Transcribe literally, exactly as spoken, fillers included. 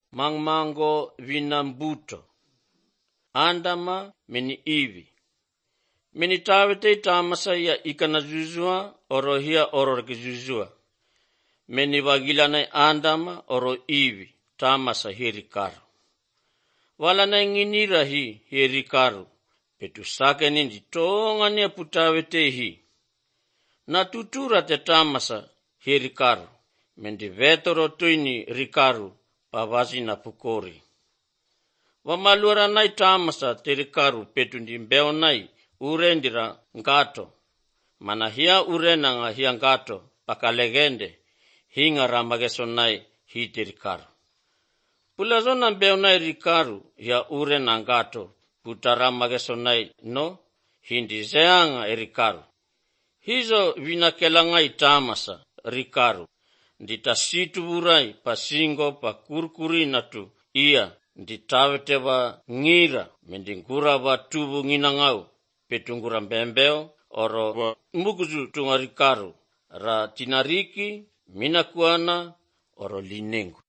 mangmango vinambuto. Andama meni ivi. Meni tawete tamasa ya ikana zuzua oro hia oro kizuzua. Meni wagilanai andama oro ivi tamasa hirikaru. Wala na nginira hi hirikaru. Petu sake nindi tonga nia putawete hi. Na tutura te tamasa hirikaru. Mendi vetoro tuini rikaru pavazi na pukori. Wamaluara nai tamasa te rikaru petu ndi mbeo nai urendira ngato. Mana hia urena nga hia ngato pakalegende hinga ramageso nai hi te rikaru. Pulazona mbeo nai rikaru hia urena ngato putaramageso nai no hindi zeanga e rikaru. Hizo vinakelangai tamasa rikaru. Ndita situ burai pasingo pa kurkuri natu ia nditawete wa ngira mendingura wa tubu nginangau petungura mbembeo oro wa muguzu tungarikaru ra tinariki minakuana oro linengu.